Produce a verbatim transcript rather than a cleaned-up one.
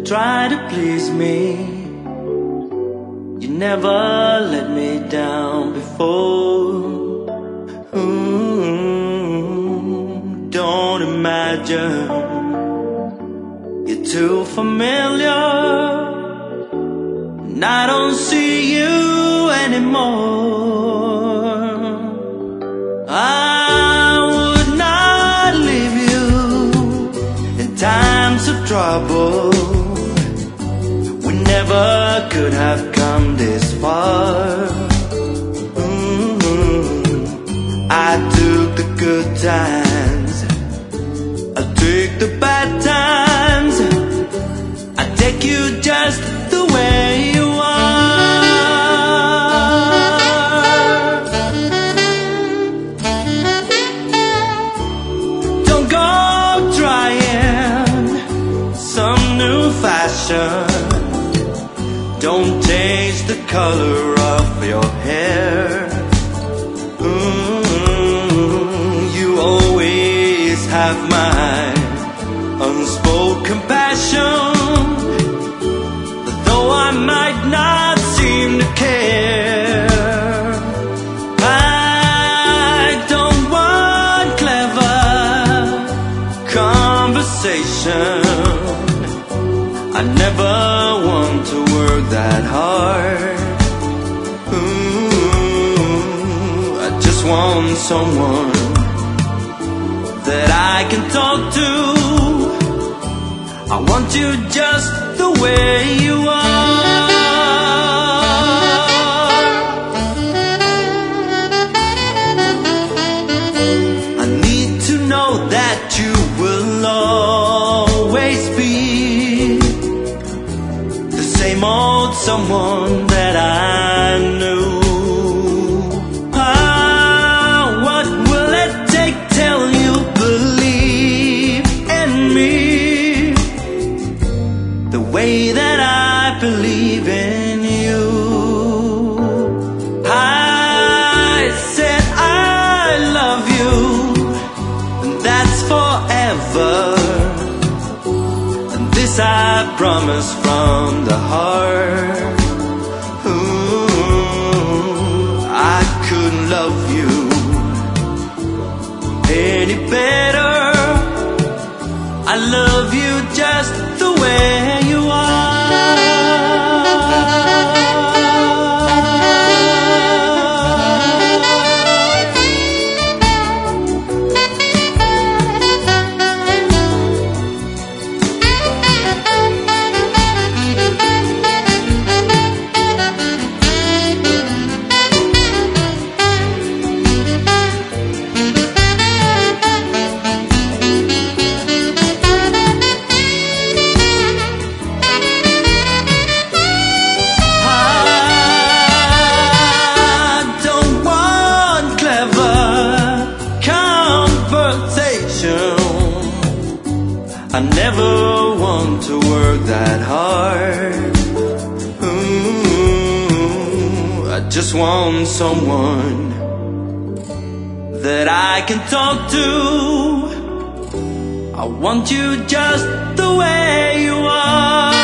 try to please me. You never let me down before. Ooh, don't imagine you're too familiar, and I don't see you anymore. I would not leave you in times of trouble. We never could have come this far. Mm-hmm. I took the good times, I took the bad times. I take you just the way you are. Don't go trying some new fashion. Don't change the color of your hair. Mm, you always have my unspoken passion, though I might not seem to care. I don't want clever conversation. I never want to work that hard. Ooh, I just want someone that I can talk to. I want you just the way you are. I need to know that you will always be the same old someone that I knew. Ah, what will it take till you believe in me the way that I believe in you? I said I love you, and that's forever, and this I promise from the heart. Ooh, I couldn't love you any better. I love you just the way you are. I never want to work that hard. Ooh, I just want someone that I can talk to. I want you just the way you are.